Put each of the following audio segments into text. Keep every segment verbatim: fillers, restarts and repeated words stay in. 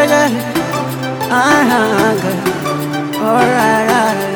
yeah, yeah. Ah, girl. Alright,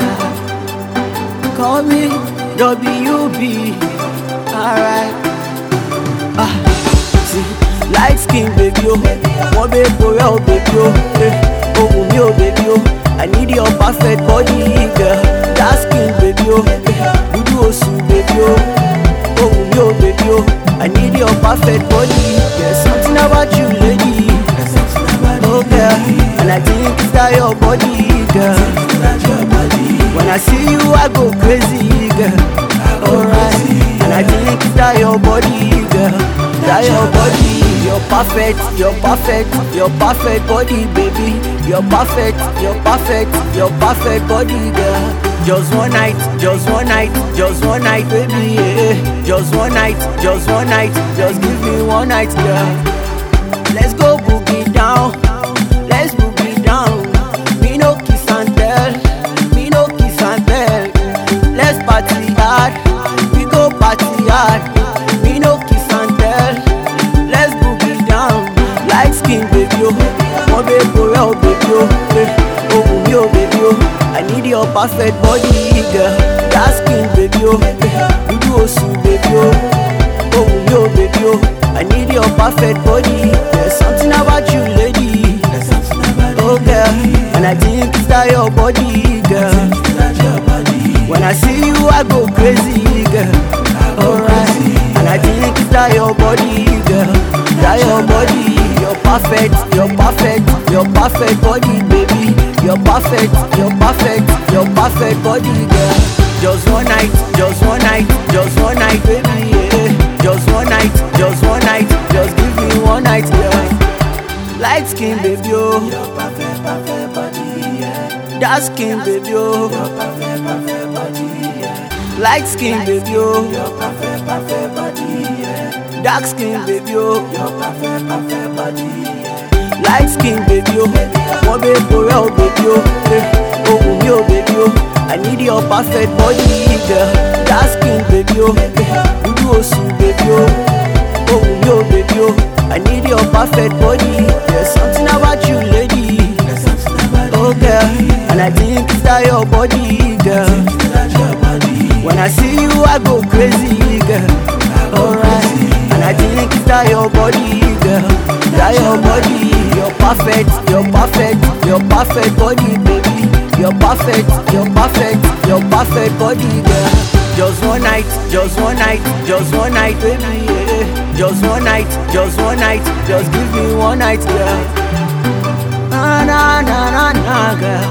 alright. Call me W B. Alright. Ah, see, light skin, baby, oh. One baby, oh, baby, oh. Eh, oh, me, oh, baby, oh. I need your perfect body, girl. Dark skin, baby, oh. Eh, you do also, baby, oh. Oh, me, oh, baby, oh. I need your perfect body. There's something about you, lady. Oh, girl. And I think it's that your body, girl. When I see you, I go crazy, girl. Alright. And I think it's that your body, girl. That your body. You're perfect, you're perfect, you're perfect body, baby. You're perfect, you're perfect, you're perfect body, girl. Just one night, just one night, just one night, baby, yeah. Just one night, just one night, just give me one night, girl. Let's go boogie down, let's boogie down. Me no kiss and tell, me no kiss and tell. Let's party hard, we go party hard. Me no kiss and tell, let's boogie down. Light skin, baby, oh, my baby, oh, baby, oh, eh. Oh, me, oh, baby, oh. I need your perfect body, girl. Dark skin, baby, oh. Eh. You do also, baby, oh. Oh, me, oh, baby, oh. I need your perfect body. There's something about you, lady. Oh, girl. And I think it's that your body, girl. When I see you, I go crazy, girl. Alright. And I think it's that your body, girl. That your body. You're perfect, you're perfect, you're perfect body, baby. You're perfect, you're perfect, you're perfect body, girl. Just one night, just one night, just one night, baby, yeah. Just one night, just one night, just give me one night, girl. Light skin, baby, oh. Your perfect, perfect body, yeah. Dark skin, baby, oh. Your perfect, perfect body, yeah. Light skin, baby, oh. Your perfect, perfect body, yeah. Dark skin, baby, oh. Your perfect, perfect body, yeah. Light skin, baby, oh. One baby, oh, baby, oh. Eh, oh, me, oh, baby, oh. I need your perfect body, girl. Dark skin, baby, oh. Eh, you do also, baby, oh. Oh, me, oh, baby, oh. I need your perfect body. There's something about you, lady. Oh, girl. And I think it's that your body, girl. When I see you, I go crazy, girl. Alright. And I think it's that your body, girl. That your body. You're perfect, you're perfect, you're perfect body, baby. You're perfect, you're perfect, you're perfect body, girl. Just one night, just one night, just one night, baby, yeah. Just one night, just one night, just give me one night, girl. Na na na na na, girl.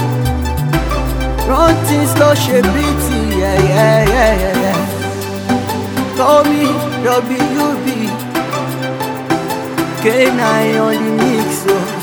Run things slow, shape beauty, yeah yeah yeah yeah yeah. Call me W B. K nine on the mix, so